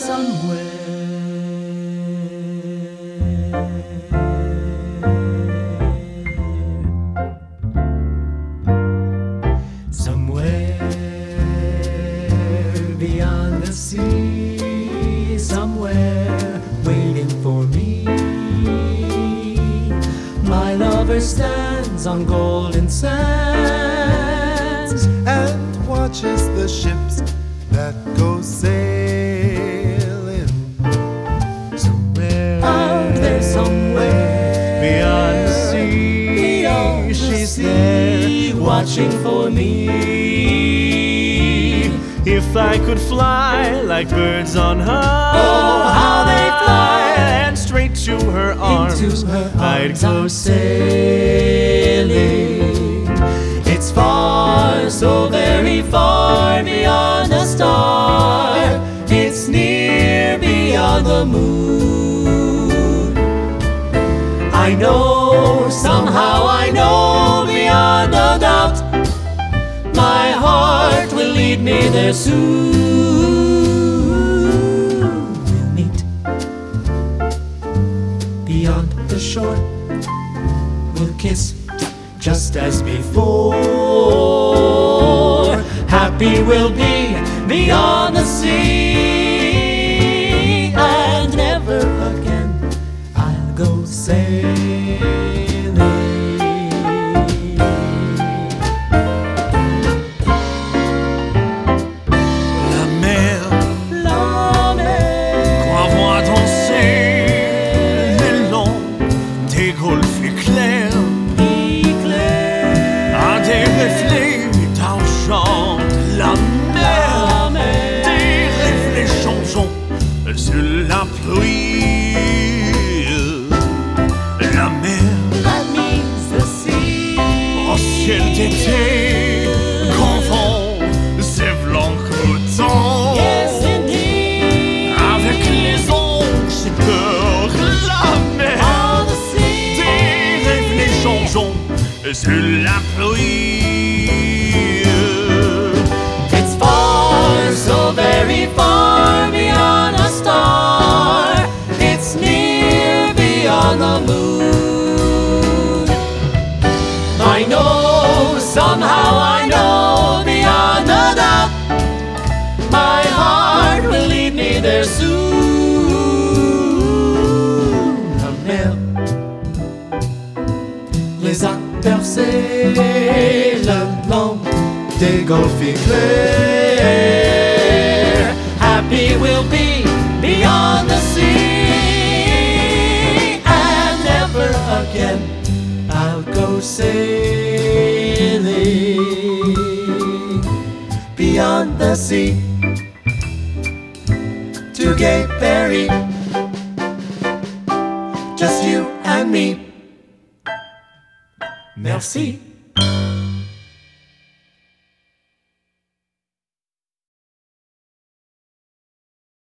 Somewhere beyond the sea, somewhere waiting for me, my lover stands on golden sands and watches the ships that go sailing. Somewhere out there, somewhere beyond the sea, beyond the she's sea, there watching for me. If I could fly like birds on high, Oh, how they fly, and straight to her arms, into her I'd arms go I'm sailing. It's far, so very far beyond the star. It's near beyond the moon. I know, somehow I know, beyond a doubt, my heart will lead me there soon. We'll meet beyond the shore. We'll kiss just as before. Happy we'll be beyond the sea, and never again I'll go sailing. Golfe éclair, à des reflets d'argent, la mer, des reflets changeants sur la pluie. La mer, That means the sea. au ciel d'été, confond ses blancs coutons. Yes, indeed. Avec les anges peur, la mer. Sur la pluie. It's far, so very far beyond a star. It's near beyond the moon. I know, somehow I know, beyond a doubt, my heart will lead me there soon. La mer les a percé le long des golfes clairs. Happy we'll be beyond the sea, and never again I'll go sailing beyond the sea to Gay Ferry. Just you and me. Merci.